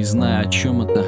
Не знаю, о чем это.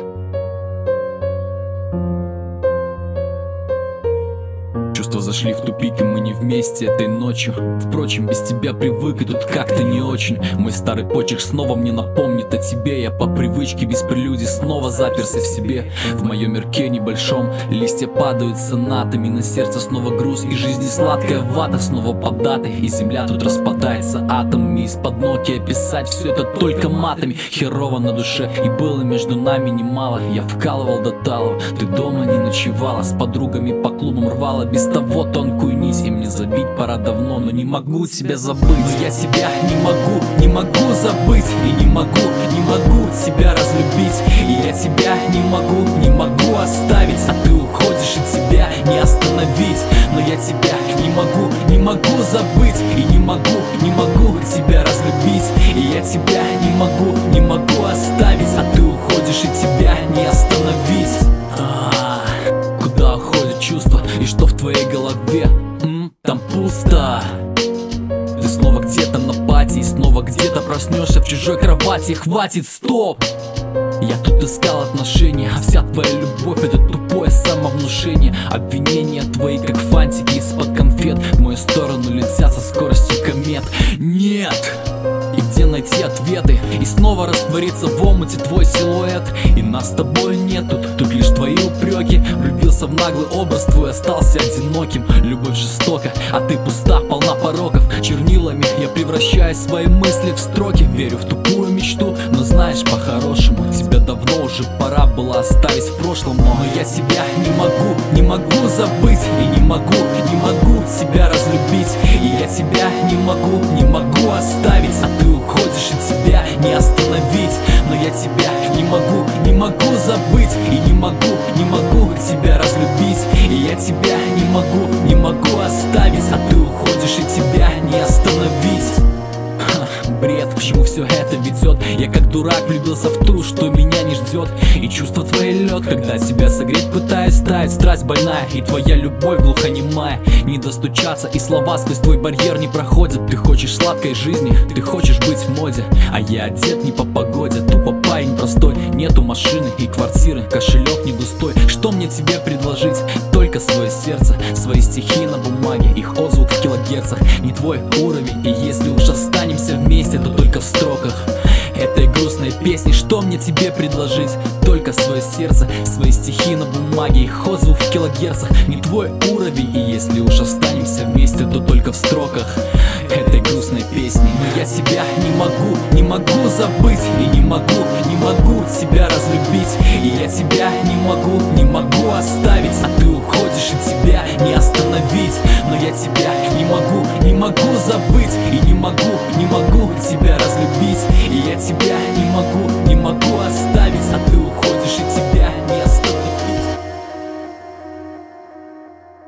Чувства зашли в тупик, и мы не вместе этой ночью. Впрочем, без тебя привык, и тут как-то не очень. Мой старый почерк снова мне напомнит о тебе. Я по привычке без прелюдий снова заперся в себе. В моем мирке небольшом листья падают сонатами. На сердце снова груз, и жизни сладкая вата. Снова под датой, и земля тут распадается атомами. Из-под ног и описать все это только матами. Херово на душе, и было между нами немало. Я вкалывал до талого, ты дома не ночевала. С подругами по клубам рвала без того тонкую нить. И мне забить пора давно, но не могу тебя забыть. Но я тебя не могу забыть. И не могу тебя разлюбить. И я тебя не могу оставить. А ты уходишь, и тебя не остановить. Но я тебя не могу забыть. И не могу тебя разлюбить. И я тебя не могу оставить. А ты уходишь, и тебя не остановить. Куда уходят чувства? И что в твоей голове? Там пусто. Ты снова где-то на пати, и снова где-то проснешься в чужой кровати. Хватит, стоп! Я тут искал отношения, а вся твоя любовь — это тупое самовнушение. Обвинения твои, как фантики из-под конфет, в мою сторону летят со скоростью комет. Нет! И где найти ответы? И снова раствориться в омуте твой силуэт. И нас с тобой нет, тут лишь твои упреки. Влюбился в наглый образ твой, остался одиноким. Любовь жестока, а ты пуста, полна пороков. Чернилами я превращаю свои мысли в строки. Верю в тупую мечту, но знаешь, по-хорошему тебя давно уже пора было оставить в прошлом. Но я тебя не могу забыть. И не могу тебя разлюбить. И я тебя не могу оставить. А ты уходишь, и тебя не остановить. Но я тебя не могу забыть. И не могу тебя разлюбить. И я тебя не могу оставить. А ты уходишь, и тебя не остановить. Бред, к чему все это ведет? Я как дурак влюбился в ту, что меня не ждет. И чувство твое лед, когда тебя согреть пытаюсь тает. Страсть больная, и твоя любовь глухонемая. Не достучаться, и слова сквозь твой барьер не проходят. Ты хочешь сладкой жизни, ты хочешь быть в моде. А я одет не по погоде, тупо парень простой. Нету машины и квартиры, кошелек не густой. Что мне тебе предложить? Только свое сердце, свои стихи на бумаге, их отзвук в килогерцах. Не твой уровень, и если уж останемся вместе, то только в строках этой грустной песни. Что мне тебе предложить? Только свое сердце, свои стихи на бумаге, их отзвук в килогерцах. Не твой уровень, и если уж останемся вместе, то только в строках этой грустной песни. Но я тебя не могу забыть. И не могу тебя разлюбить. И я тебя не могу оставить. А ты уходишь, и тебя не остановить. Но я тебя не могу забыть. И не могу тебя разлюбить. И я тебя не могу